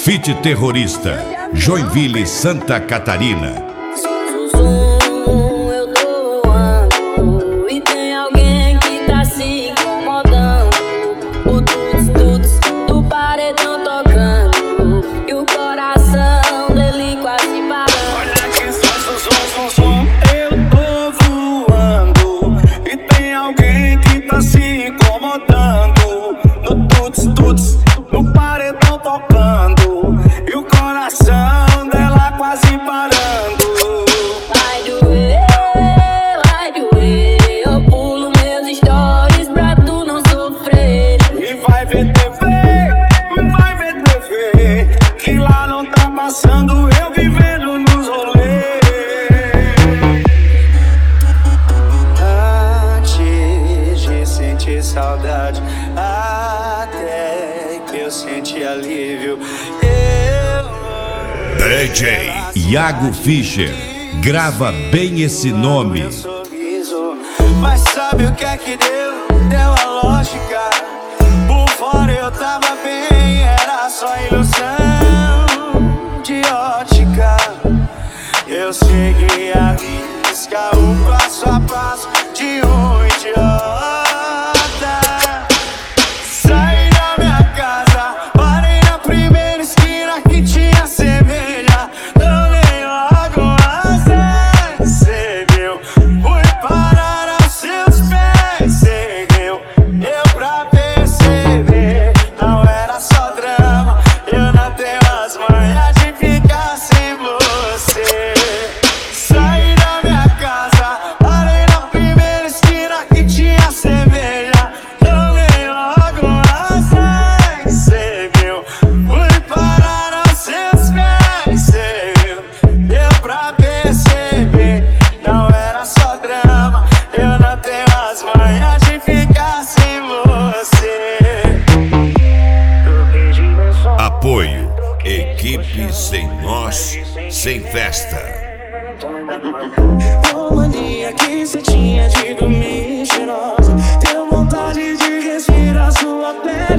Fit Terrorista, Joinville, Santa Catarina. Eu tô voando e tem alguém que tá se incomodando. O tuts-tuts do paredão tocando e o coração dele quase parando. Olha que som. Eu tô voando e tem alguém que tá se incomodando. No tuts-tuts do paredão tocando e o coração dela quase parando. Vai doer, eu pulo meus stories pra tu não sofrer. E vai ver TV, que lá não tá passando, eu vivendo nos rolês. Antes de sentir saudade, até que eu senti alívio, DJ Iago Fischer, grava bem esse nome. sorriso. Mas sabe o que é que deu? Deu a lógica. Por fora eu tava bem, era só ilusão de ótica. Eu segui a risca, o passo a passo de um idiota. Saí da minha casa, parei na primeira esquina que tinha cerveja. Tomei logo as seguiu, fui parar aos seus pés, seguiu. Eu pra perceber, não era só drama. Eu não tenho as manhas de ficar sem você. Saí da minha casa, parei na primeira esquina que tinha cerveja. Tomei logo as seguiu, fui parar aos seus pés, seguiu. Deu pra perceber, não era só drama. Eu não tenho as manhas de ficar sem você. Apoio, equipe sem nós, sem festa. Uma mania que cê tinha de dormir cheirosa, deu vontade de respirar sua pele.